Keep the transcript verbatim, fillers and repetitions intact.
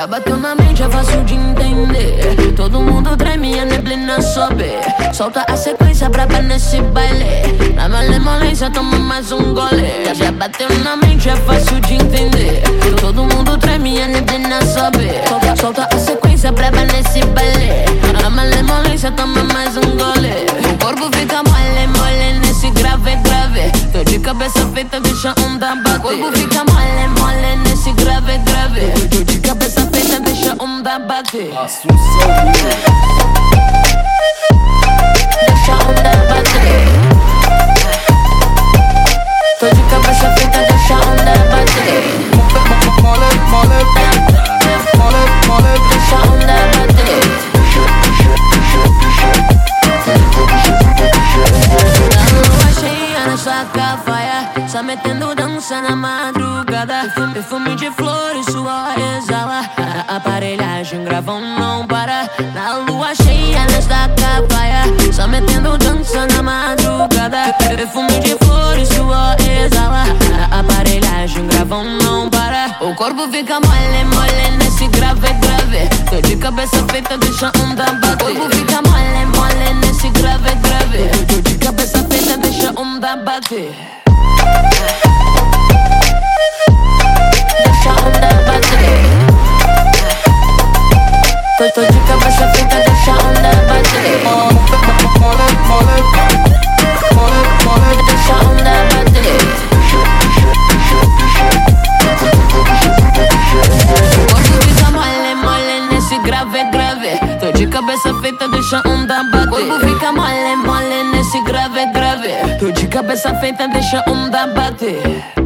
Já bateu na mente, é fácil de entender. Todo mundo treme, a neblina sobe. Solta a sequência braba nesse baile. Na malemolência toma mais um gole. Já bateu na mente, é fácil de entender. Todo mundo treme, a neblina sobe. Solta, solta a sequência braba nesse baile. Na malemolência toma mais um gole. O corpo fica mole, mole nesse grave, grave. Tô de cabeça feita, deixa onda bater. O corpo fica mole, mole nesse grave, grave. Tô de cabeça feita, deixa onda bater. Deixa onda bater. Tô de cabeça feita, deixa onda bater. Mole, mole, mole, mole, deixa onda bater. Na lua cheia, nessa cafaia, só metendo dança na madrugada. Perfume de flores, suor exala. A aparelhagem gravão não para. Na lua cheia, nesta cafaia, só metendo dança na madrugada. Perfume de flores, suor exala. A aparelhagem gravão não para. O corpo fica mole, mole nesse grave, grave. Tô de cabeça feita, deixa onda bater. O corpo fica mole, mole nesse grave, grave. Tô de cabeça feita, deixa onda bater. Deixa onda bater. Tô, tô de cabeça feita, deixa onda bater. mole, mole, mole, mole, deixa onda bater. O corpo fica mole, mole nesse grave, grave. Tô de cabeça feita, deixa onda bater. O corpo fica mole, mole nesse grave, grave. Tô de cabeça feita, deixa onda bater.